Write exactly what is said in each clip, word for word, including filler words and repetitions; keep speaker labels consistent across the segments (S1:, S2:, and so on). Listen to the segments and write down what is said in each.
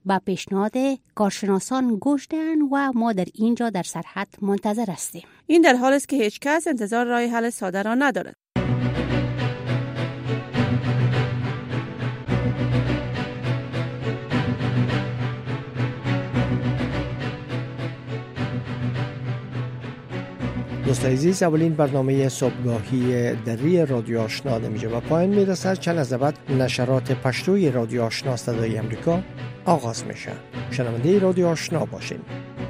S1: با پیشنهاد کارشناسان گوش دهند و ما در اینجا در سرحد منتظر هستیم.
S2: این در حالی است که هیچ کس انتظار راه حل ساده را ندارد.
S3: دوستان عزیز، اولین برنامه صبحگاهی دری رادیو آشنا میشه و پایان میرسد. چند از بعد نشرات پشتوی رادیو آشنا صدای امریکا آغاز میشه. شنونده رادیو آشنا باشین.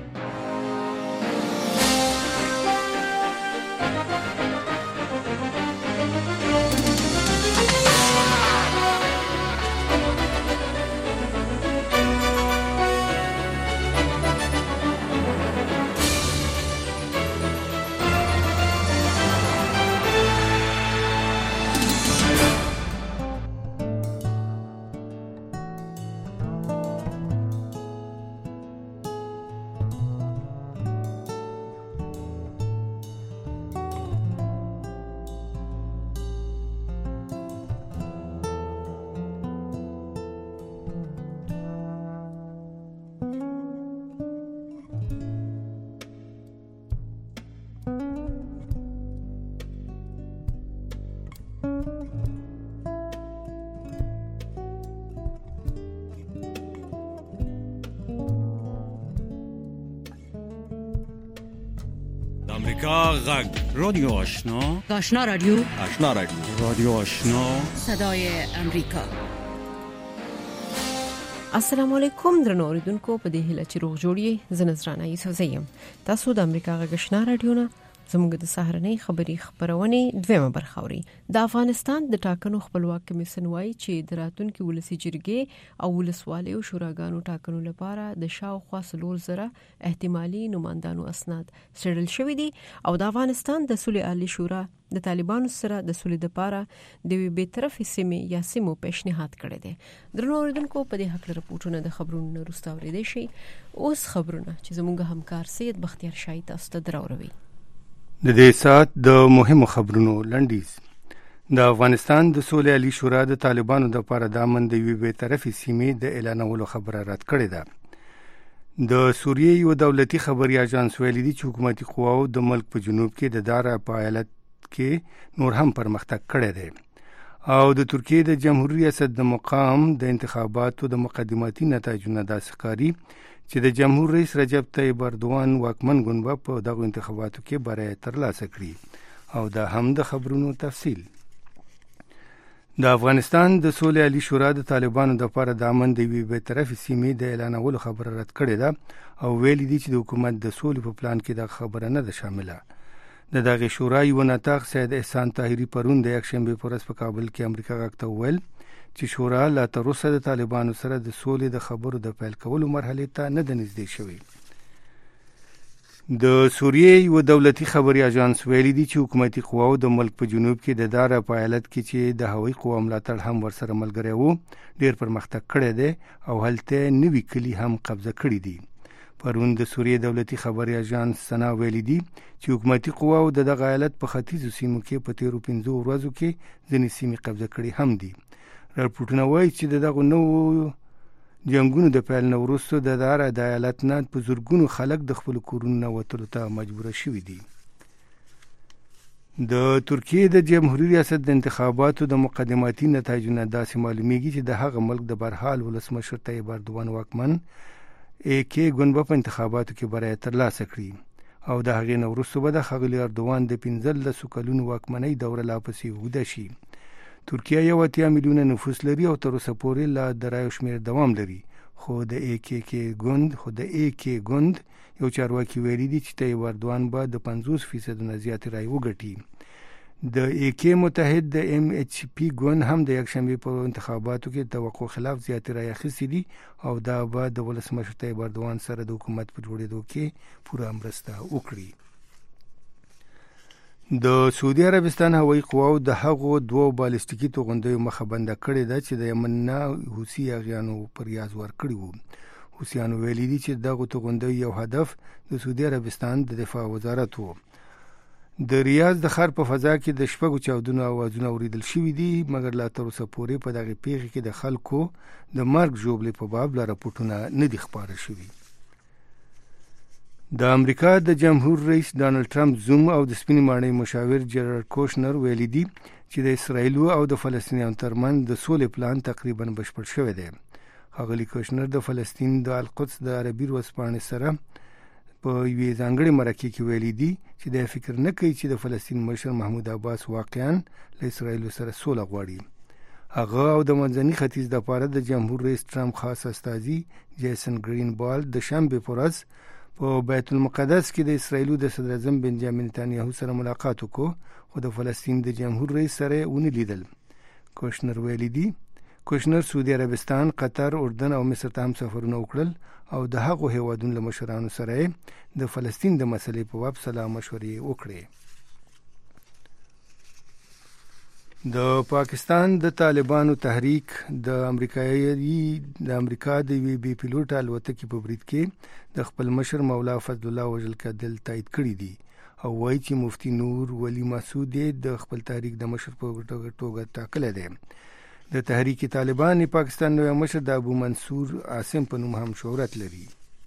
S4: امریکا غږ رادیو آشنا
S1: آشنا رادیو
S4: آشنا رادیو رادیو آشنا
S1: صدای امریکا.
S5: السلام علیکم درنو اوریدونکو، په دې هیله چې روغ جوړی زه نذرانه یوسف یم. تاسو د امریکا غږ آشنا رادیو نه زموږ د سهارنۍ خبری خبرونه دویمه برخه اوري. د افغانستان د ټاکنو خپلواک کمیسیون وایي چې د راتلونکي ولسی جرګې او ولسوالۍ او شوراګانو ټاکنو لپاره د شاوخوا څلور زره احتمالي نمائندانو اسناد سړل شوې دي او د افغانستان د صلح عالی شورا د طالبانو سره د صلح لپاره د وی به طرفي سیمې یا سیمو پیشنهاد کړی دی. درنو اوریدونکو، په دې حق رپورټونه د خبرونو وروسته اوریدئ شي. اوس خبرونه چې زموږ همکار سید بختیار شاه تاسو ته دراوروي.
S6: د دې سات د مهمو خبرونو لنډیز. د افغانستان د صلح عالی شورا د طالبانو د لپاره د امن د وی به طرفي سیمې د اعلانولو خبره رد کړې ده. د سوریې یو دولتي خبري اژانس ویلي دی چې حکومتي قواو د ملک په جنوب کې د دارا په ایالت کې نور هم پرمختګ کړی دی او د ترکیې د جمهوریت ریاست د مقام د انتخاباتو د مقدماتي نتایجونو داسې ښکاري چې د جمهور رئیس رجب طیب اردوغان واکمن ګوند به په دغو انتخاباتو کې بری ترلاسه کړي. او دا هم د خبرونو تفصیل. د افغانستان د صلح عالی شورا د طالبانو د لپاره د امن د یوې بې طرفې سیمې د اعلانولو خبره رد کړې ده او ویلي دي چې د حکومت د سولې په پلان کې دا خبره نه ده شامله. د دغه شورا یو نطاق سید احسان طاهری پرون د یکشنبه په ورځ په کابل کې امریکا غږ ته وویل چې شورا لا تر اوسه د طالبانو سره د سولې د خبرو د پیل کولو مرحلې ته نه ده نږدې شوې. د سوریې یو دولتي خبري اژانس ویلي دی چې حکومتي قواو د ملک په جنوب کې د دارا په ایالت کې چې د هوایي قوا ملاتړ هم ورسره ملګری وو ډیر پرمختګ کړی دی او هلته نوي کلی هم قبضه کړی دي. پرون د سوریې دولتي خبري اژانس سنا ویلي دی چې حکومتي قواو د دغه ایالت په ختیځو سیمو کې په تیرو پنځو ورځو کې ځینې سیمې قبضه کړې هم دي. راپورټونه وایي چې دغه نوو جنگونو د پیل نه وروسته د دارا د ایالت نه په زرګونو خلک د خپل کورونو نه وتلو ته مجبور شوي دي. د ترکیې د جمهوریت ریاست د انتخاباتو د مقدماتي نتایجونه داسې معلومیږي چې د هغه ملک د برحال ولسمشر طیب اردوغان واکمن ای کې ګوند په انتخاباتو کې بری ترلاسه کړي او د هغې نه وروسته به د ښاغلي اردوغان د پنځلسو کلونو واکمنۍ دوره لا پسې اوږده شي. ترکیه یو اتیا میلیونه نفوس لري او تر اوسه پورې لا د رایو شمېر دوام لري، خو د ای کې کې ګوند خو د ای کې ګوند یو چارواکي ویلي دي چې طیب اردوغان به د پنځوس فیصد نه زیاتې رایې وګټي. د ای کې متحد د ام ایچ پی ګوند هم د یکشنبه په انتخاباتو کې د توقع خلاف زیاتې رایې اخیستې دي او دا به د ولسمشر طیب اردوغان سره د حکومت په جوړېدو کې پوره مرسته وکړي. د سعودي عربستان هوایي قواو د هغو دوو بالستیکي توغندیو مخه بنده کړې ده چې د یمن نه حوثي اغیانو پر یاز ورکړي وو. حوثیانو ویلي دي چې دغه توغندیو یو هدف د سعودي عربستان د دفاع وزارت وو. د ریاض د ښار په فضا کې د شپږو چاودنو اوازونه اوریدل شوي دي، مګر لا تر اوسه پورې په دغه پیښه کې د خلکو د مرګ ژوبلې په باب لا راپورټونه نه دي خپاره شوي. د امریکا د جمهور رئیس ډانلډ ټرمپ زوم او د سپینې ماڼۍ مشاور جرارډ کوشنر ویلي دي چې د اسرایل او د فلسطینیانو ترمنځ د سولې پلان تقریبا بشپړ شوی دی. ښاغلي کوشنر د فلسطین د القدس د عربي ورځپاڼې سره په یوې ځانګړې مرکې کې ویلي دي چې د فکر نه کوي چې د فلسطین مشر محمود عباس واقعا له اسرایل سره سوله غواړي. هغه او د منځني ختیځ لپاره د جمهور رئیس ټرمپ خاص استازي جیسن گرین بال د شنبه په ورځ په بیت المقدس کې د اسرایل د صدر اعظم بنجامین نتانیاهو سره ملاقات وکړ، خو د فلسطین د جمهور رئیس سره ونه لیدل. کوشنر ویلي دي کوشنر سعودي عربستان، قطر، اردن او مصر ته هم سفرونه وکړل او د هغو هیوادونو له مشرانو سره د فلسطین د مسلې په باب سلا مشورې وکړې. د پاکستان د طالبانو تحریک د امریکایي د امریکا د وی بي پیلوټ الوتکې په برید کې د خپل مشر مولا فضل الله وژل کېدل تایید کړی دي او وایي چې مفتی نور ولی مسعود د خپل تحریک د مشر په توګه ټاکلی دی. د تحریک طالبان پاکستان نوی مشر د ابو منصور عاصم په نوم هم شهرت لري.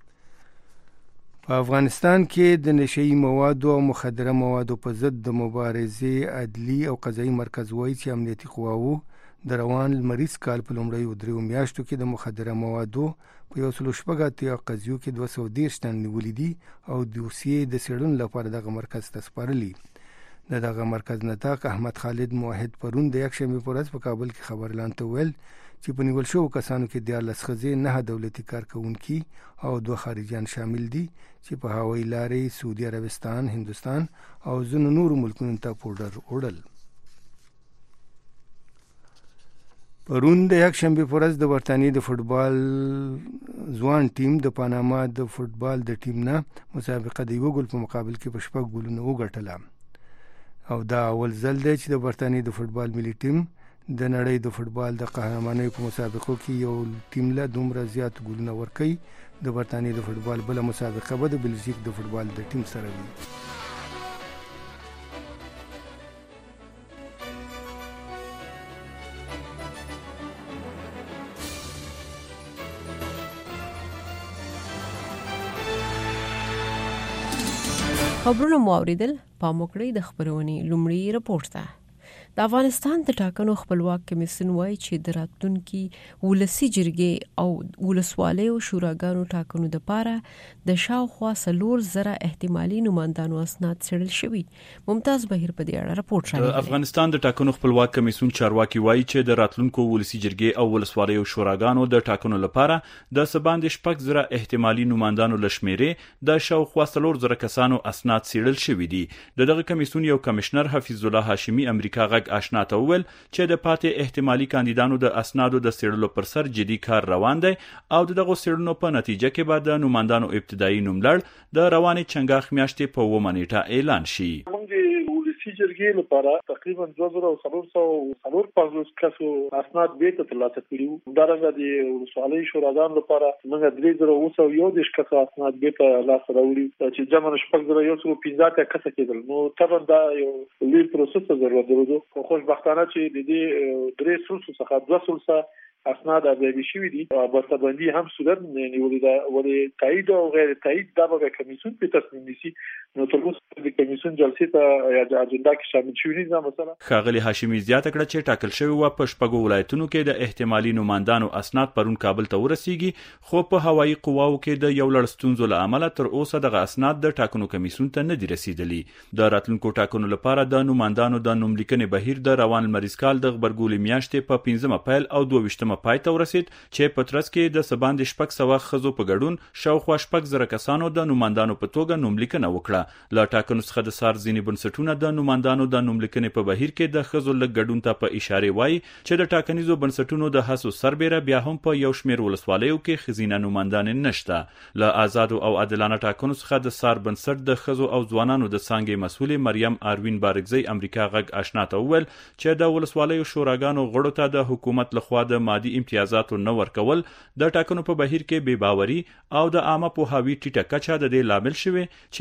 S6: په افغانستان کې د نشئی موادو او مخدره موادو په ضد د مبارزې عدلي او قضایي مرکز وایي چې امنیتي قواوو د روان لمریز کال په لومړیو دریو میاشتو کې د مخدره موادو په یو سلو شپږ اتیا قضیو کې دوه سوه دېرش تن نیولي دي او دوسیې د څېړنو لپاره دغه مرکز ته سپارلي. د دغه مرکز نطاق احمد خالد موحد پرون د یکشنبې په ورځ په کابل کې خبرلاند ته ویل چې په نیول شوو کسانو کې دیارلس ښځې، نهه دولتي کارکوونکي او دوه خارجیان شامل دي چې په هوایي لارې سعودي عربستان، هندوستان او ځینو نورو ملکونو ته پوډر وړل. پرون د یکشنبې په ورځ د برطانیې د فوټبال ځوان ټیم د پاناما د فوټبال د ټیم نه مسابقه د یو ګول په مقابل کې په شپږ ګولونه وګټله او دا اول ځل دی چې د برطانیې د فوټبال ملي ټیم د نړۍ د فوټبال د قهرمانۍ په مسابقو کې یو ټیم له دومره زیات ګولونه ورکوي. د برطانیې د فوټبال بله مسابقه به د بلژیک د فوټبال د ټیم سره وي.
S5: خبرونه مو اوریدل. پام وکړئ د خبرونې لومړی رپورټ ته. د افغانستان د ټاکنو خپلواک کمیسیون وایي چې د راتلونکي ولسي جرګې او ولسوالیو شوراګانو ټاکنو دپاره د شاوخوا څلور زره احتمالي نمایندانو اسناد څېړل شوي. ممتاز بهیر په دې اړه رپورټ راغلی.
S7: د افغانستان د ټاکنو خپلواک کمیسیون چارواکي وایي چې د راتلونکو ولسي جرګې او ولسوالیو شوراګانو د ټاکنو لپاره د څه باندې شپږ زره احتمالي نمایندانو له شمېرې د شاوخوا څلور زره کسانو اسناد څېړل شوي دي. د دغه کمیسیون یو کمشنر حفیظ الله هاشمي امریکا غږ آشنا ته وویل چې د پاتې احتمالي کاندیدانو د اسنادو د څېړلو پر سر جدي کار روان دی او د دغو څېړنو په نتیجه کې به د نوماندانو ابتدایي نوملړ د روانې چنګاښ میاشتې په اوومه نیټه اعلان شي.
S8: ولسي جرګې لپاره تقریبا دوه زره څلور سوه څلور پنځوس کسو اسناد بیرته ترلاسه کړي وو. همدارنګه د ولسوالیو شوراګانو لپاره موږ درې زره اووه سوه یو دېرش کسو اسناد بیرته لاسته راوړي چې جمع شپږ زره یو سوه پنځه اتیا کسه کېدل. نو طبعا دا یو لوی پروسس ته ضرورت درلود. خو خوشبختانه چې د دې درې سلسو څخه دوه سلسه اسناد ارزیابي شوي دي. بسته‌بندي هم صورت نیولې ده، ولې تایید او غیر تایید دا به کمیسیون په تصمیم نیسي. نو تر اوسه د کمیسیون جلسې ته یا د اجنډا کې شامل شوي نه دي. مثلا
S7: ښاغلي هاشمي زیاته کړه چې ټاکل شوی و په شپږو ولایتونو کې د احتمالي نوماندانو اسناد پرون کابل ته ورسیږي، خو په هوایي قواو کې د یو لړ ستونزو له امله تر اوسه دغه اسناد د ټاکنو کمیسیون ته نه دي رسیدلي. د راتلونکو ټاکنو لپاره د نوماندانو د نوملیکنې بهیر د روان لمریز کال د غبرګولي میاشتې په پنځمه پیل او دوه ویشتمه پای ته ورسید چې په ترڅ کې د څه باندې شپږ سوه ښځو په ګډون شاوخوا شپږ زره کسانو د نوماندانو په توګه نوملیکنه وکړه. له ټاکنو څخه د سار ځینې بنسټونه د نوماندانو د نوملیکنې په بهیر کې د ښځو لږ ګډون ته په اشارې وایي چې د ټاکنیزو بنسټونو د هڅو سربیره بیا هم په یو شمېر ولسوالیو کې ښځینه نوماندانې نشته. له آزادو او عادلانه ټاکنو څخه د سار بنسټ د ښځو او ځوانانو د څانګې مسؤلې مریم آروین بارکزی امریکا غږ آشنا ته وویل چې د ولسوالیو شوراګانو غړو ته د حکومت لخوا د مادي امتیازاتو نه ورکول د ټاکنو په بهیر کې بې باوري او د عامه پوهاوي ټیټه کچه د دې لامل شوی چې ښځې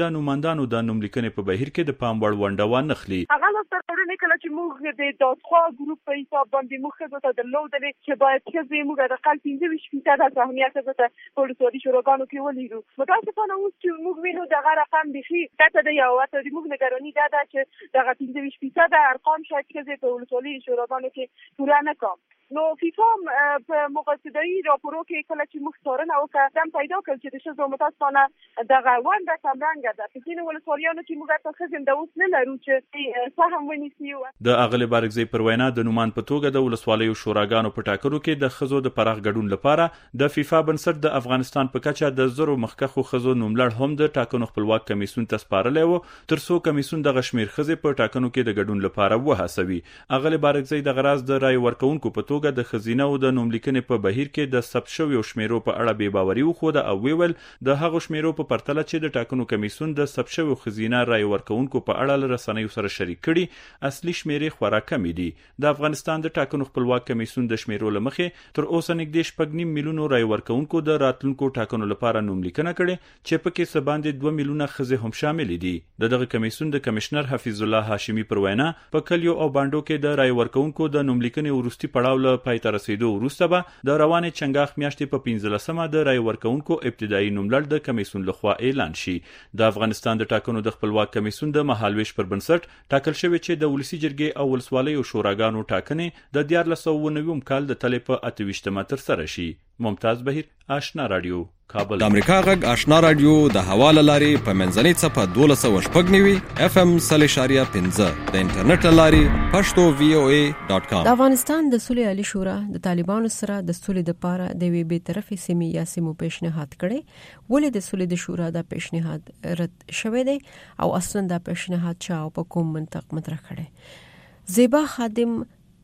S7: د نوماندانو د نوملیکنې په بهیر کې د پام وړ ونډه وانخلي.
S9: هغه لاسته راوړنې کله چې موږ د دادخوا ګروپ په حساب باندې موږ ښځو ته درلودلې چې باید ښځې موږ د اقل پنځه ویشت فیصده سهمیت ښځو ته په ولسوالي شوراګانو کې ولیدو. متاسفانه اوس چې موږ وینو دغه رقم بیخي ټیټه دی او حتی زموږ نګراني دا ده چې دغه پنځه ویشت فیصده ارقام شاید ښځې په ولسوالي شوراګانو کې پوره نه کړي. نو فیفا په مقاصدایي راپورو کې کله چې موږ څارنه وکړه دم پیدا کړ چې د ښځو متاسفانه دغه ونډه کمرنګه ده. په ځینو ولسوالیانو چې موږ حتی ښځې اوس نه لرو چې سهم ونیسي.
S7: د اغلې بارګزۍ پر وینا د نومان په توګه د ولسوالیو شوراګانو په ټاکلو کې د ښځو د پراخ ګډون لپاره د فیفا بنسټ د افغانستان په کچه د زرو مخکښو ښځو نوملړ هم د ټاکنو خپلواک کمیسیون ته سپارلی و ترڅو کمیسیون دغه شمیر ښځې په ټاکنو کې د ګډون لپاره وهڅوي. اغلې بارګزۍ د غراز د رای ورکونکو په توګه د ښځینه او د نوملیکنې په بهیر کې د ثبت شویو شمیرو په اړه بې باوري وښوده او ویل د هغو شمیرو په پرتله چې د ټاکنو کمیسیون د ثبت شویو ښځینه رای ورکونکو په اړه له رسنیو سره شریک کړي اصلي شمیرې خورا کمې دي. د افغانستان د ټاکنو خپلواک کمیسیون د شمیرو له مخې تر اوسه نږدې شپږ نیم میلیونو رای ورکونکو د راتلونکو ټاکنو لپاره نوملیکنه کړې چې پکې څه باندې دوه میلیونه ښځې هم شامل دي. د دغه کمیسیون د کمشنر حفیظ الله هاشمي پر وینا په کلیو او بانډو کې د رای ورکونکو د نوملیکنې وروستي پړاو له پای ته رسیدو وروسته به د روانې چنګاښ میاشتې په پنځلسمه د رای ورکونکو ابتدایي نوملړ د کمیسیون لخوا اعلان شي. د افغانستان د ټاکنو د خپلواک کمیسیون د مهالویش پر بنسټ ټاکل شوی چې د ولسي جرګې او ولسوالیو شوراګانو ټاکنې د دیارلس سوه اووه نوي کال د تلې په اته ویشتمه ترسره شي. ممتاز بهیر، آشنا رادیو، کابل.
S10: د امریکا غږ آشنا رادیو د حواله لاري په منځنۍ څپه دولس سوه شپږ نوي اف ام صلی شاریه پنځه د انټرنیټ لاري پښتو وی او ای ډاټ کام.
S5: د افغانستان د صلح علی شورا د طالبانو سره د صلح لپاره د وی به طرفي سیمې یا سیمو پیشنهاد کړي ولې د صلح د شورا د پیشنهاد رد شوه دی او اصلا د پیشنهاد چا په کوم منطق مطرح کړي. زیبا خادم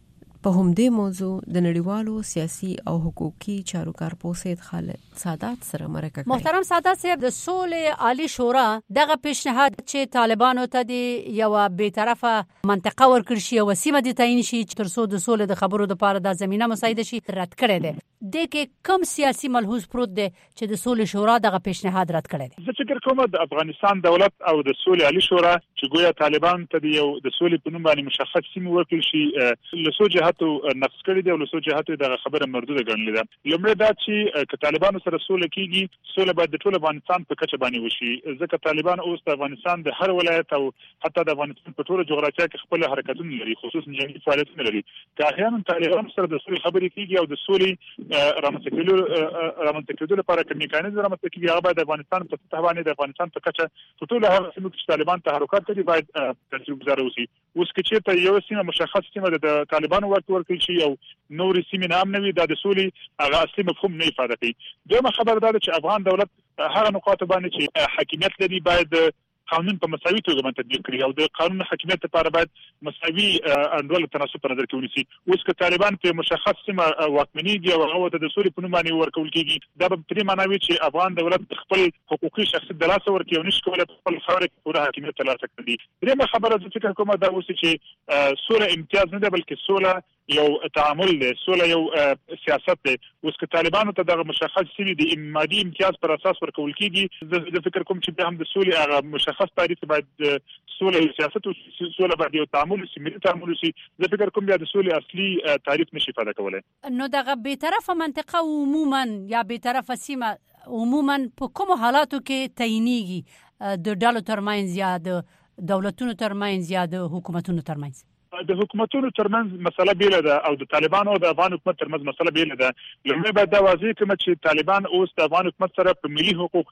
S5: په همدې موضوع د نړیوالو سیاسي او حقوقي چارو کارپو سید خالد سادات سره مرکه کړې.
S1: محترم سادات صاحب، د صلح عالی شورا دغه پیشنهاد چې طالبانو ته دی یو به طرفه منطقه ورکړ شي او سیمه دي تعین شي تر څو د صلح د خبرو لپاره د زمينه مساعده شي رد کړي دي. د کې کم سیاسي ملحوظ پروت دی چې د صلح شورا دغه پیشنهاد رد کړي دي؟
S11: زه فکر کوم د افغانستان دولت او د صلح عالی شورا چې ګویا طالبان ته یو د صلح په نوم باندې مشخص سیمه ورکړل شي له څو جهاتو نقص کړي دي او له څو جهاتو دغه خبره مردوده ګڼلې ده. لومړی دا چې ک طالبانو سره صلح کیږي صلح باید د ټول افغانستان په کچه باندې وشي ځکه طالبان اوس د افغانستان د هر ولایت او حتی د افغانستان په ټول جغرافیه کې خپل حرکتونه لري خصوصا جنگي فعالیتونه لري. که احیانا طالبان سره د صلح خبرې کیږي او د صلح رامنځته کولو رامنځته کېدو لپاره کوم میکانیزم رامنځته کیږي هغه باید د افغانستان په سطح باندې د افغانستان په کچه په ټول هغه سیمو کې چې طالبان تحرکات کوي باید ترتیب گذار وشي. اوس کې چې یو سیمه مشخص سیمه د طالبانو ورکړل شي او نور سیمه نام نوي د صلح هغه اصلي مفهوم نه ifade کوي. دویمه خبر دا ده چې افغان دولت هغه نقاط باندې چې حاکمیت لري باید قانون په مساوي توګه باندې تطبیق کړي او د قانون حاکمیت لپاره باید مساوي انډول تناسب په نظر کې ونیسي. اوس که طالبان په مشخص سیمه واکمنيږي او هغه ته د صلح په نوم باندې ورکول کیږي دا به پرې معنی وي چې افغان دولت خپل حقوقي شخصیت د لاسه ورکړي او نشي کولای خپل خاورې پوره حاکمیت ترلاسه کړي. درېمه خبره زه فکر کوم دا اوس چې صلح امتیاز نه ده بلکې صلح یو تعامل دی، صلح یو سیاست دی. اوس که طالبانو ته دغه مشخص سیمه د مادي امتیاز پر اساس ورکول کیږي زه فکر کوم چې به هم د صلح هغه مشخص تعریف باید صلح سیاست او صلح باید یو تعامل سیمه تعامل شي. زه فکر کوم بیا د صلح اصلي تعریف نشي ifade کولای.
S1: نو دغه به طرفه منطقه عموما یا به طرفه سیمه عموما په کوم حالاتو کې تعینېږي د ډالو ترمنځ یا د دولتونو ترمنځ یا د حکومتونو ترمنځ؟
S11: د حکومتونو ترمنځ مسله بیل ده او د طالبانو او د افغان حکومت ترمنځ مسله بیل ده. لومړی باید دا واضح کړم چې طالبان اوس د افغان حکومت سره په ملي حقوق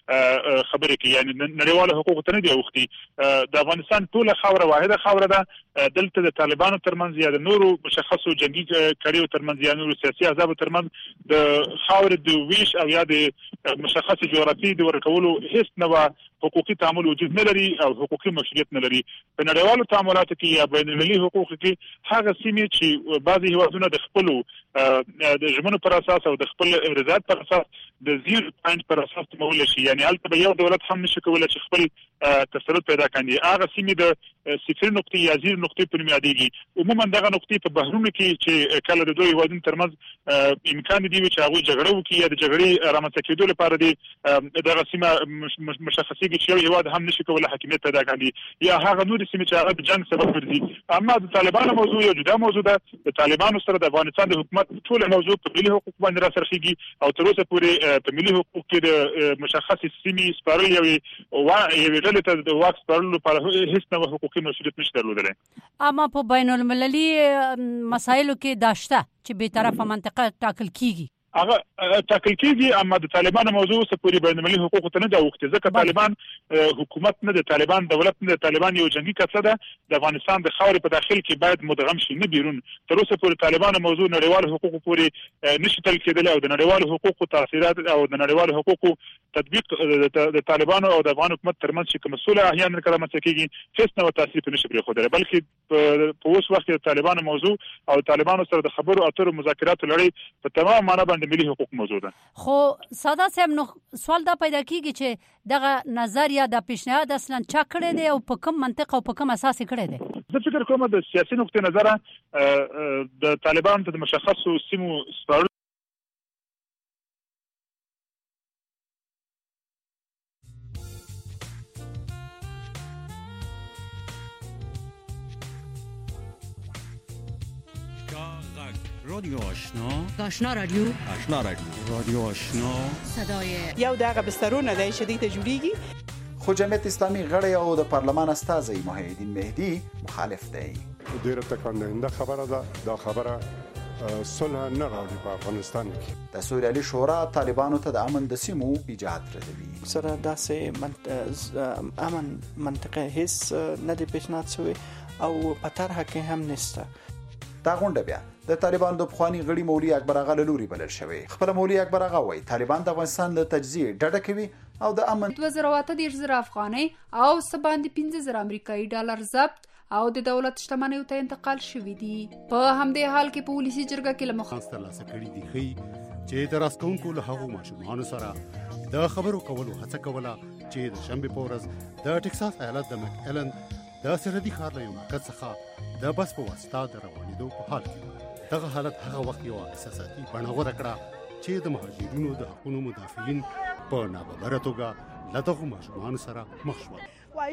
S11: کې خبرې کوي، یعنی نړیوال حقوق ته نه دی اوختي. د افغانستان ټول خاوره واحده خاوره ده، دلته د طالبانو ترمنځ یا د نورو مشخصو جنگي کړیو ترمنځ یا نورو سیاسي احزاب ترمنځ د خاورې د ویش او یا د مشخص جغرافي د ورکولو هیڅ نوع حقوقي تعامل وجود نه لري او حقوقي مشروعیت نه لري. په نړیوالو تعاملاتو کې یا بین المللي حقوقو کې هغه سیمې چې بعضي هیوادونه د خپل د ژمنو پر اساس او د خپل رضایت پر اساس د زیرو پوینټ پر اساس تمول شي. یعنی هلته به یو دولت هم نشي کولای چې خپل تسلط پیدا کړي. هغه سیمې د صفر نقطې یا زیرو نقطې په نوم یادېږي. عموما دغه نقطې په بحرونو کې چې کله د دوی هیوادونو ترمنځ امکان دی چې هغوی جګړه وکړي یا د جګړې رامنځته کېدو لپاره دی دغه سیمه مشخصېږي چې یو هیواد هم نشي کولای حاکمیت پیدا کړي یا هغه نورې سیمې چې هغه د جنګ سبب ګرځي. اما د طالبانو موضوع یو جدا موضوع ده. د طالبانو سره د افغانستان د حکومت ټول موضوع په ملي حقوق باندې راڅرخيږي او تر اوسه پورې په ملي حقوق کې د مشخص سیمې سپارل یو یو ډلې ته د واک سپارلو لپاره هیڅ نه حقوقي مسؤلیت نشته درلودلی.
S1: اما په بین المللي مسایلو کې داشته چې به طرفه منطقه ټاکل کیږي
S11: هغه ټاکل کیږي. اما د طالبانو موضوع څه پوری بین المللي حقوق ته نه دا وخت ځکه طالبان حکومت نه د طالبان دولت نه د طالبان یو جنگي کڅه ده. د افغانستان د خاورې په داخل کې باید مدغم شي نه بیرون. تر اوسه پورې طالبانو موضوع نړیوال حقوق پوری نشي تل کېدل او د نړیوال حقوقو تاثیرات او د نړیوال حقوقو تطبیق د طالبانو او د افغان حکومت ترمنځ چې کوم مسؤله احیانا کله مڅ کېږي هیڅ نو تاثیر په نشي پرې خوده بلکې په اوس وخت د طالبانو موضوع او طالبانو سره د خبرو اترو مذاکراتو لړۍ په تمام معنا د ملي حقوق موضوع ده.
S1: خو ساده صاحب نو سوال دا پیدا کیږي چې دغه نظر یا د پیشنهاد اصلا چا کړی دی او په کوم منطق او په کوم اساس کړی دی؟
S11: زه فکر کوم د سیاسي نقطې نظره د طالبانو ته مشخصو سیمو سپارل
S4: رادیو آشنا
S12: آشنا رادیو
S10: آشنا رادیو
S4: رادیو آشنا
S12: صدای
S2: یو دغه بسترونه دی چې دې ته جوړیږي.
S13: خو جمعیت اسلامي غړی او د پارلمان استازی محی الدین مهدی مخالف دی.
S14: ډیره تکاننده خبره ده. دا خبره صلح نه راوړي په افغانستان کې.
S13: د سوریالي شورا طالبانو ته د امن د سیمو ایجاد ردوي.
S15: سره داسې منت... امن منطقه هیڅ نه دی پیشنهاد شوی او په طرحه کې هم نشته.
S13: دا غونډه بیا د طالبانو د پخوانی غړي مولوي اکبر اغا له لوري بلل شوی. خپل مولوي اکبر اغا وایي طالبان د افغانستان له تجزیه ډډه کوي او د امن
S16: دوه زره اته دېرش زره افغانۍ او سباندې پنځه زره امریکایي ډالر ضبط او د دولت شتمنیو ته انتقال شوی دي. په همدې حال کې په ولسی جرګه کې لمخ
S17: ترلاسه کړي دي خي چې د راسکونکو له هغو ماشومانو سره د خبرو کولو هڅه کوله چې د شنبې په ورځ د ټکساس ایالت د مک ایلن د سرحدي ښار له یو مرکز څخه د بس په واسطه د روانېدو په حال کې دغه حالت هغه وخت یو احساساتي بڼه غوره کړه چې د مهاجرینو د حقوقو مدافعین په ناببره توګه له دغو ماشومانو سره مخ شول.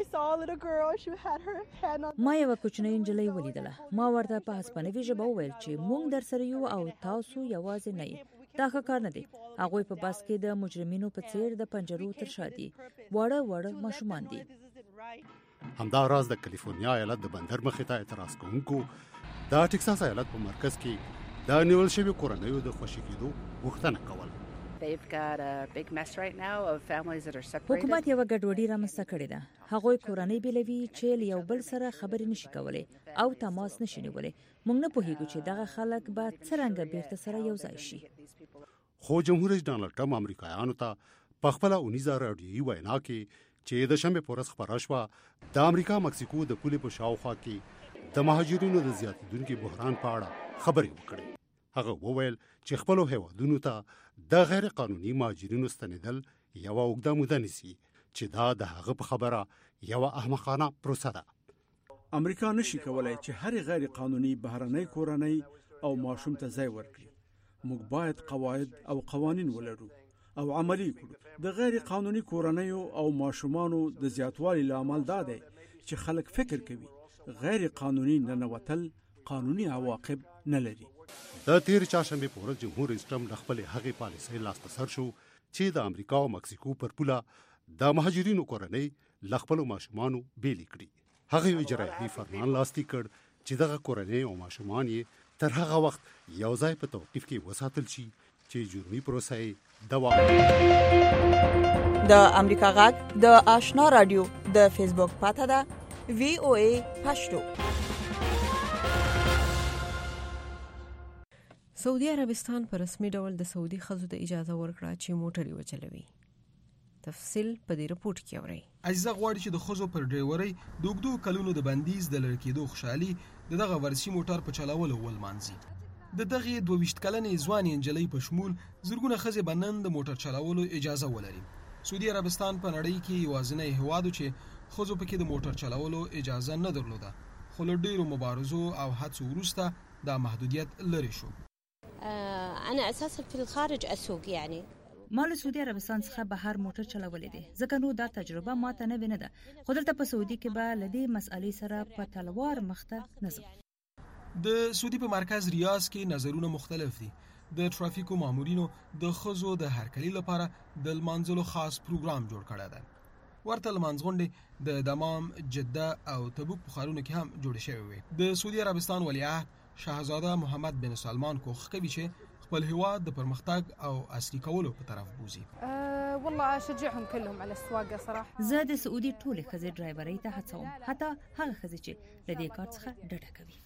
S18: ما یو کوچنۍ نجلۍ ولیدله. ما ورته په هسپانوي ژبه وویل چې موږ در سره یو او تاسو یوازې نه یې. دا ښه کار نه دی. هغوی په بس کې د مجرمینو په څیر د پنجرو تر شا دي. وړه وړه ماشومان دي.
S17: همدا راز د کالیفورنیا ایالت د بندر مخې ته اعتراض کوونکو د ټکساس ایالت په مرکز کې د نیول شویو کورنیو د خوشي کېدو غوښتنه کوله.
S18: حکومت یو ګډوډي رامنځته کړې ده. هغوی کورنۍ بیلوي چې له یو بل سره خبرې نشي کولی او تماس نشي نیولی. موږ نه پوهیږو چې دغه خلک به څرنګه بیرته سره یو ځای شي.
S17: خو جمهور رئیس ډانلډ ټرمپ امریکایانو ته په خپله اونیزه راډیویي وینا کې چې د شنبې په ورځ خپره شوه د امریکا مکسیکو د پولې په شاوخوا کې د مهاجرینو د زیاتېدونکي بحران په اړه خبرې وکړې. هغه وویل چې خپلو هیوادونو ته د غیر قانوني مهاجرینو ستنېدل یوه اوږده موده نیسي چې دا د هغه په خبره یوه احمقانه پروسه ده.
S19: امریکا نشي کولای چې هر غیر قانوني بهرنۍ کورنۍ او ماشوم ته ځای ورکړي. موږ باید قواعد او قوانین ولرو او عملی کړو. د غیر قانوني کورنیو او ماشومانو د زیاتوالي لامل دا دی چې خلک فکر کوي غیر قانوني ننوتل قانوني عواقب نه لري.
S17: د تیر چهارشنبه په ورځ جمهور رئیس ټرمپ د خپل هغې پالیسۍ لاسته سر شو چې د امریکا او مکسیکو پر پوله د مهاجرینو کورنۍ له خپلو ماشومانو بیلې کړي. هغه یو اجرایي فرمان لاسلیک کړ چې دغه کورنۍ او ماشومان یې تر هغه وخت یو ځای په توقیف کې وساتل شي چې جرمي پروسه یې دوام وکړي.
S2: د امریکا غږ د آشنا رادیو د فیسبوک پاته ده وی او ای پښتو.
S5: سعودي عربستان په رسمي ډول د سعودي ښځو ته اجازه ورکړه چې موټرې وچلوي. تفصیل په دې رپورت کې اورئ.
S20: اجزا غواړي چې د ښځو پر ډرایورۍ د اوږدو کلونو د بندیز د لرې کېدو خوشحالي د دغه ورسي موټر په چلولو ولمانځي. د دغه دوه ویشت کلنې ځوانې نجلۍ په شمول زرګونه ښځې به نن د موټر چلولو اجازه ولري. سعودي عربستان په نړۍ کې یوازینی هیواد چې ښځو پکې د موټر چلولو اجازه نه درلوده، خو له ډېرو مبارزو او هڅو وروسته دا محدودیت لرې شو.
S12: انا اساسا في الخارج اسوق يعني
S18: ما له سعودي عربستان څخه بهر موټر چلولې دي، ځکه نو دا تجربه ماته نه نه ده. خو دلته په سعودي کې به لدې مسئلې سره په تلوار مخته نظم.
S20: د سعودي په مرکز ریاض کې نظرونه مختلف دي. د ترافیکو مامورینو د ښځو د هرکلي لپاره د لمانځلو خاص پروګرام جوړ کړی دی. ورته لمانځغونډې د دمام، جده او تبوک په ښارونو کې هم جوړې شوې وې. د سعودي عربستان ولیعهد شاهزاده محمد بن سلمان کوښښ کوي چې خپل هیواد د پرمختګ او اصلي کولو په طرف بوزي.
S21: أه والله اشجعهم كلهم على السواقه صراحه.
S18: زه د سعودي ټولې ښځې ډرایورۍ ته هڅوم، حتی هغه ښځې چې د دې کار څخه ډډه کوي.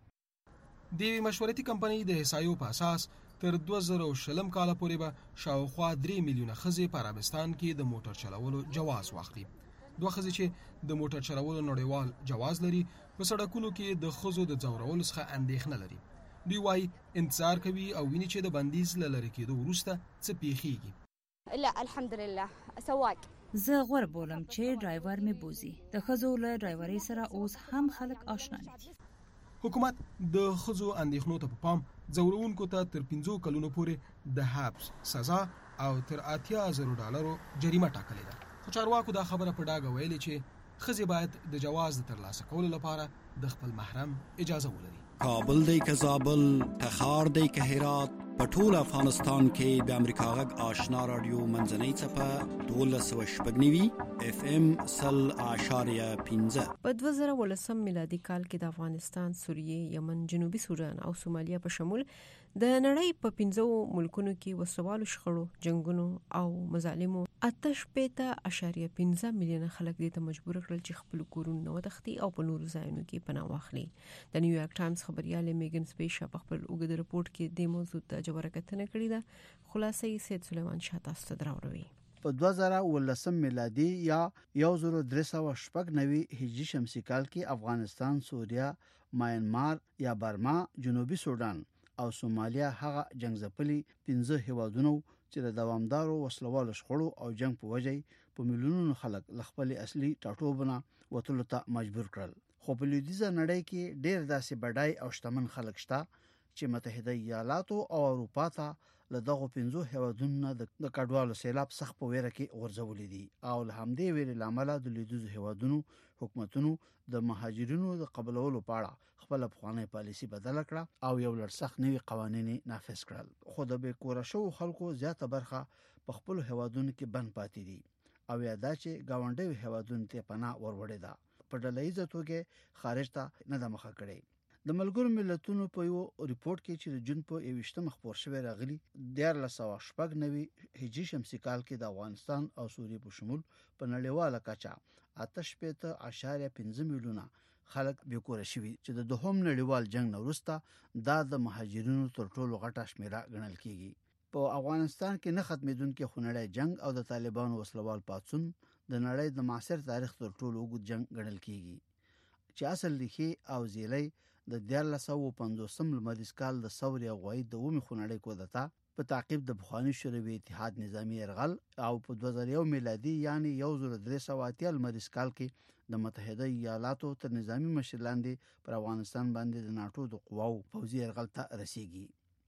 S20: د مشورتي کمپنۍ د احصایو په اساس تر دوه زره شلم کال پورې به شاوخوا درې میلیونه ښځې په عربستان کې د موټر چلولو جواز واخلي. دوه ښځې چې د موټر چلولو نړیوال جواز لري په سړکونو کې د ښځو د ځورولو څخه اندېښنه لري. دوی وايي انتظار کوي او ویني چې د بندیز له لرې کېدو وروسته څه پیښیږي.
S12: لا الحمد لله سواق.
S18: زه غوره بولم چې ډرایور مې بوزي. د ښځو له ډرایورۍ سره اوس هم خلک آشنا دي.
S20: حکومت د ښځو اندېښنو ته په پام ځورونکو ته تر پنځو کلونو پورې د حبس سزا او تر اتیا زره ډالرو جریمه ټاکلې ده. خو چارواکو دا خبره په ډاګه ویلې چې ښځې باید د جواز د ترلاسه کولو لپاره د خپل محرم اجازه ولري.
S22: کابل دی که زابل، تخار دی که هرات، په ټول افغانستان کې د امریکا غږ آشنا رادیو منځنۍ څپه دولس سوه شپږ نوي اف ام سل اعشاریه پنځه.
S5: په دوه زره ولسم میلادي کال کې د افغانستان، سوریې، یمن، جنوبي سودان او سومالیا په شمول د نړۍ په پنځو ملکونو کې وسوالو شخړو، جنگونو او مظالمو اتش پېته اشاریه پنځه میلیونه خلک دې ته مجبور کړل چې خپل کورونه وتښتي او په نورو ځایونو کې پناه واخلي. د نیویارک ټایمز خبريال میګن سپیشا په خپل اوږد رپورت کې د موضوع ته جوړه کتنه کړې ده. خلاصې سید سلیمان شاه تاسو ته دراوړوي.
S23: په دوه زره ولسم میلادي یا یو زره درې سوه شپږ نوي هجري شمسي کال کې افغانستان، سوریا، ماینمار یا برما، جنوبي سودان او سومالیا هغه جنگ ځپلي پنځه هیوادونو چې د دوامدارو وسلوالو شخړو او جنگ په وجه په میلیونونو خلک ل خپل اصلي ټاټوبونه وتلو ته مجبور کړل. خو په لویدیځه نړۍ کې ډېر داسې بډای او شتمن خلک شته چې متحده ایالاتو او اروپا ته له دغه پنځو هیوادونو د کډوالو سیلاب سخت په ویره کې غورځولې دي او له همدې ویرې لامل د لویدیځو هیوادونو حکومتونو د مهاجرینو د قبولولو په اړه خپل افغاني پالیسي بدل کړه او یو لړ سخت نوي قوانين نافذ کړل. خو د بیکوره شو خلکو زیاته برخه په خپل هیوادونو کې بند پاتې دي او یادا چې گاونډي هیوادونو ته پناه وروړي ده. په ډلهیزه توګه خارج ته نه د مخه کړي. د ملګرو ملتونو په یو ریپورت کې چې د جون په یوویشتم خبر شوی راغلی دیارلس سوه شپږ نوي هجري شمسي کال کې د افغانستان او سوریې په شمول په نړیواله کچه اتش پېته اشاریه پنځه میلیونه خلک بیکوره شوي چې د دوهم نړیوال جنگ نه وروسته دا د مهاجرینو تر ټولو غټه شمیره ګڼل کیږي. په افغانستان کې نه ختمېدونکي خونړی جنگ او د طالبانو وسلوال پاڅون د نړۍ د معاصر تاریخ تر ټولو اوږد جنگ ګڼل کیږي چې اصل لیکي او زیلي د دیارلس سوه پنځوسم لمریز کال د ثورې غوای د اومي خونړی کودتا په تعقیب د بخوانی شوروي اتحاد نظامی يرغل او په دوه زره یو میلادي یعنی یو زره درې سوه اتیا لمریز کال کې د متحده ایالاتو تر نظامی مشر لاندې پر افغانستان باندې د ناتو د قواو پوځي يرغل ته رسیږي.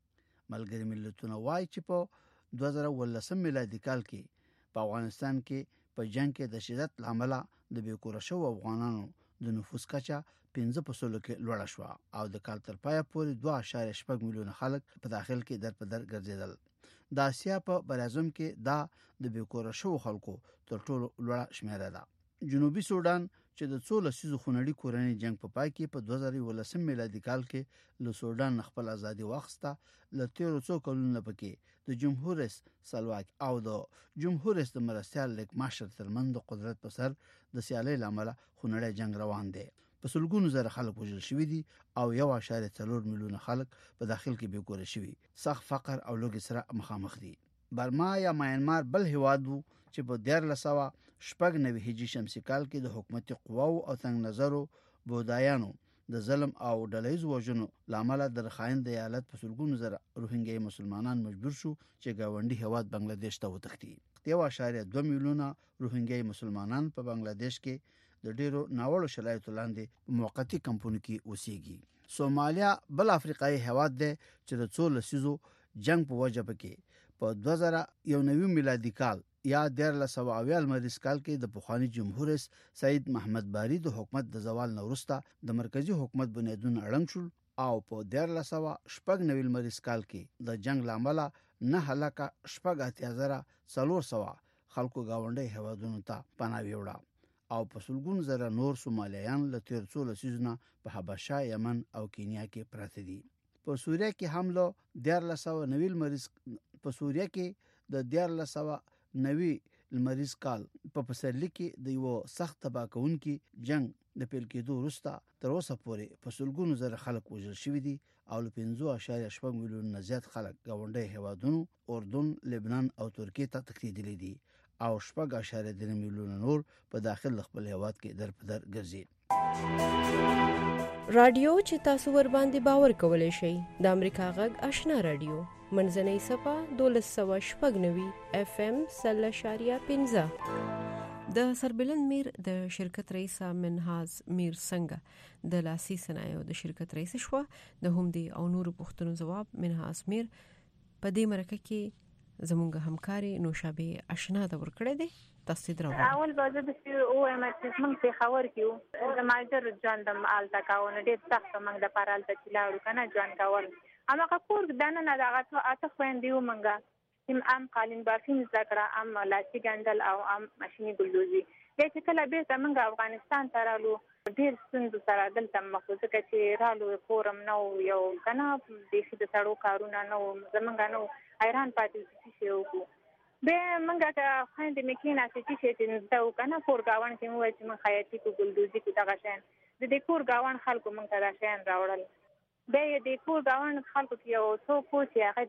S23: ملګری ملتونه وايي چې په دوه زره ولسم میلادي کال کې په افغانستان کې په جنگ کې د شدت لامل د بیکوره شو افغانانو د نفوس کچه پنځه په سلو کې لوړه شو او د کال تر پایه پورې دوه اعشاریه شپږ میلیونه خلک په داخل کې در په در ګرځیدل. د اسیا په براعظم کې دا د بیکوره شو خلکو تر ټولو لوړه شمیره ده. جنوبي سودان چې د څو لسیزو خونړي کورنۍ جنگ په پای کې په دوه زره ولسم میلادي کال کې له سودان خپل ازادي واخسته له تیرو څو کلونو پکې د جمهور رئیس سلواک او د جمهور رئیس د مرستيال لیک ماشر ترمن د قدرت په سر د سیالۍ لامل خونړي جنگ روان دی. په سلګونو زره خلک وژل شوي دي او یو اعشاریه څلور میلیونه خلک په داخل کې بیکوره شوي سخت فقر او لوږې سره مخامخ دي. برما یا ماینمار بل هیواد وو چې په دیارلس سوه شپږ نوي هجري شمسي کال کې د حکومتي قواو او څنګه نظرو بودایانو د ظلم او ډلهیز وژنو لامل د خاين د ایالت په سلګونو زره روهینګي مسلمانان مجبور شو چې گاونډي هواد بنگلاديش ته وتښتي. یو اشاریه دوه میلیونه روهینګي مسلمانان په بنگلاديش کې د ډیرو ناوړو شرایطو لاندې موقتی کمپونو کې اوسېږي. سومالیا بل افریقایي هواد دی چې د څو لسیزو جنگ په وجه پکې په دوه زره یو نوي میلادي کال یا دیارلس سوه اویا لمریز کال کې د پخوانی جمهور رئیس سید محمد باری د حکومت د زوال نه وروسته د مرکزی حکومت بنیادونه اړنګ شول او په دیارلس سوه شپږ نوي لمریز کال کې د جنگ لامل نه هلاکه شپږ اتیا زره څلور سوه خلکو گاونډي هوادونو ته پناه وړه او په سلګون زره نور سومالیان له تیر څو لسیزونه په حبشه، یمن او کینیا کې پراته دي. په سوریه کې هم له دیارلس سوه نوي لمریز په سوریه کې د دیارلس سوه نوي لمریز کال په پسرلي کې د یو سخت تباه کوونکي جنگ د پیل کېدو وروسته تر اوسه پورې په سلګونو زره خلک وژل شوي دي او له پنځه اعشاریه شپږ میلیونه زیات خلک ګاونډي هیوادونو اردن، لبنان او ترکیې ته تښتېدلي دي او شپږ اعشاریه درې میلیونه نور په داخل خپل هیواد کې در په در ګرځي.
S5: رادیو چې تاسو ور باندې باور کولای شئ د امریکا غږ آشنا رادیو منځنۍ صفه دولس سوه شپږ نوي اف ام سل اشاریه پنځه. د سربلند میر د شرکت رئیس منهاز میر څنګه د لاسي صنایعو د شرکت رئیس شو د همدي او نور پوښتنو جواب منهاز میر په دې مرکه کې زموږ همکاري نوشابه آشنا د ورکړه دي. تاسو درو
S3: اول بازه د سی او ام اس موږ په خبر کیو د ماجر ژوند د آلتا کاونه ډېر سخت موږ د پارالته چلاړو کنه ژوند کول اما کور دانه نه دغه اته خويندې ومنګه تم ام قالین بافین ذکر ام لاسی ګندل او ام ماشيني ګلوزي چې کله به څنګه افغانستان ته رالو ډېر ستونزو سره دلته مخوزه چې رالو کورم نو یو کنه د دې سړو کارونه نو زمونږ نو ایران پاتې شي یو به منګه خويندې مکینا چې چې تاسو کنه کور گاون کې مو چې من خیاطي کو ګلدوزي کو دغه شین د دې کور گاون خلکو مونږ ته دا شین راوړل به دې کور گاون خلکو کې یو څو کوڅه هغه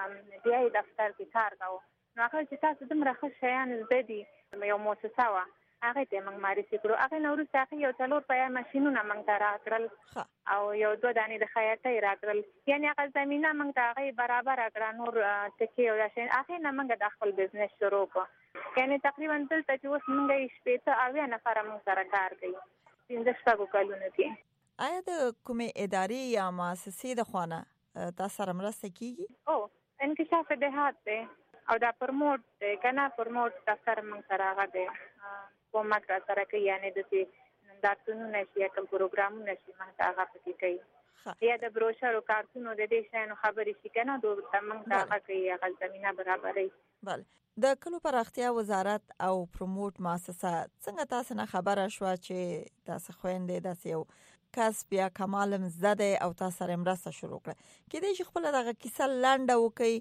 S3: د بیا دفتر کې کار کاوه نو هغه چې تاسو دمره ښه شیان زدي یو موسسه وا هغه ته موږ معرفي کړو هغه نور څخه یو څلور پیا ماشينونه موږ ته راکړل او یو دوه دانې د خیاطۍ راکړل یعنی هغه زمينه موږ ته هغه برابر کړه نور ټکی او شین هغه نه موږ د خپل بزنس شروع کړ یعنی تقریبا دلته چې اوس موږ یې شپږ اویا نفر موږ سره کار کوي پنځه شپږ کلونه کې.
S2: آیا د کومې ادارې یا مؤسسې د خوانه تاسو سره مرسته کیږي؟
S3: او انکشاف دهات ده او دا پرموټ ده کنه پرموټ دفتر موږ سره هغه ده کومک را سره کوي یعنی د دې داتونو نشي کوم پروګرامونه نشي ماته هغه پکې کوي یا د بروشر او کارتونو د دې شانو خبرې شي کنه دوه موږ دا هغه کوي هغه زمينه برابرې.
S2: بله د کلو پراختیا وزارت او پروموټ مؤسسه څنګه تاسو نه خبره شو چې تاسو خويندې داسې یو کسب یا کمالم زده او تاسو سره مرسته شروع کړه کې دې خپل دغه کیسه لنډه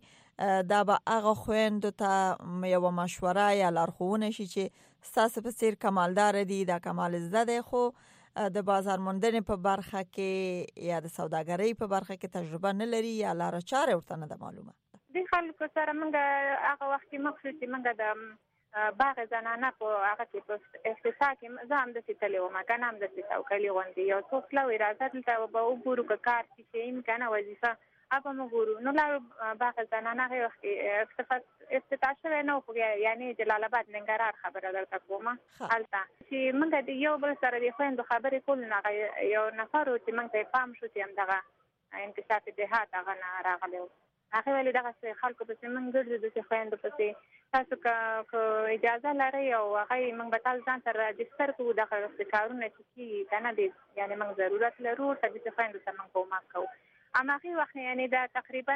S2: وکي دا به هغه خويندو ته یو مشوره یا لارښوونه شي چې تاسو په څیر کمالدار دي دا کمال زده خو د بازار موندنې په برخه کې یا د سوداګرۍ په برخه کې تجربه نه لري یا لار چاره ورته نه معلومه.
S3: د خلکو سره موږ هغه وخت مخصوص موږ د باغ زنانه په هغه کې په افتتاح کې زه هم د سیتلې وم کنه هم د سیتاو کلی غونډې یو څو کلو راځه دلته به وګورو کار چې امکانه وظیفه اپا وګورو نو لا باغ زنانه هغه وخت افتتاح شوی نو خو یعنی جلال آباد ننګرهار خبره درته کومه هلته چې موږ د یو بل سره د خويندو خبرې کول نه یو نفر چې موږ ته پام شو چې هم دغه انکشاف دهات هغه نه راغلی هغه ولې دغه خلکو په څنګه ګرځي د خويندو په تاسو که اجازه لرئ او هغه موږ به تاسو ځان سره رجستر کوو دغه کارونه چې کنه دي یعنی موږ ضرورت لرو چې د خويندو سره موږ کومک کوو اما هغه وخت یعنی دا تقریبا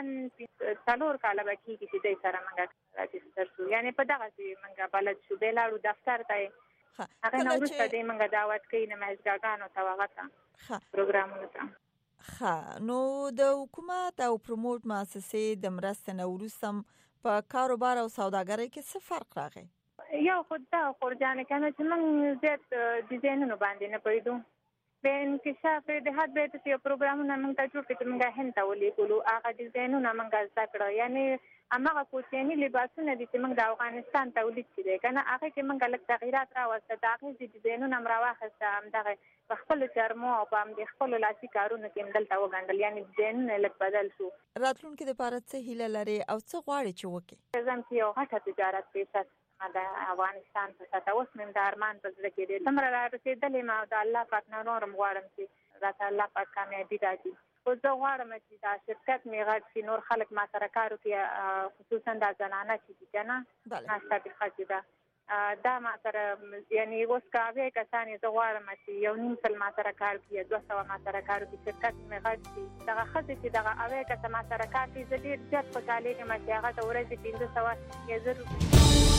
S3: څلور کاله به کېږي چې د سره موږ رجستر شو یعنی په دغه چې موږ بلد شو به لاړو دفتر ته هغه نو ورته دې موږ دعوت کوي نه مېزګانو ته وغته پروګرامونه ته.
S2: ښه نو د حکومت او پروموټ مؤسسې د مرستې نه وروسته په کاروبار او سوداګرۍ کې څه فرق راغی؟
S3: یو خود دا خورجانه کنه چې موږ زیات ډیزاینونو باندې نه پوهیدو به انکشاف دهات به چې پروګرامونه موږ ته جوړ کړو موږ هند ته ولېږلو هغه ډیزاینونه موږ زده کړو یعنی امغه کوچنی لباسونه دي چې موږ د افغانستان تولید کړي کنه هغه کې موږ لږ تغیرات راوسته دا غي ډیزاینونه مراوخسته هم دغه خپل چرمو او په د خپل لاسي کارونو کې دلته وګڼل یعنی ډیزاینونه لږ بدل شو.
S2: راتلونکي د لپاره څه هیله لري او څه غواړي چې وکړي؟
S3: زم چې یو غټه تجارت پیښه د افغانستان په ساته اوس من د ارمان په ځل کې دي تمره را رسیدلې ما د الله پاک نورم غواړم چې راته الله پاک کامیابی راکړي. او زه غواړم چې دا شرکت مې غږ شي نور خلک ما سره کار وکړي خصوصا د زنانه چې دي کنه ناشته ښځې ده دا ما سره یعنی اوس کاوه کسانې زه غواړم چې یو نیم سل ما سره کار وکړي دوه سوه ما سره کار وکړي شرکت مې غږ شي دغه ښځې چې دغه اوه کسه ما سره کار کوي زه ډېر زیات خوشحالېږم چې هغه ته ورځې پنځه سوه یا زر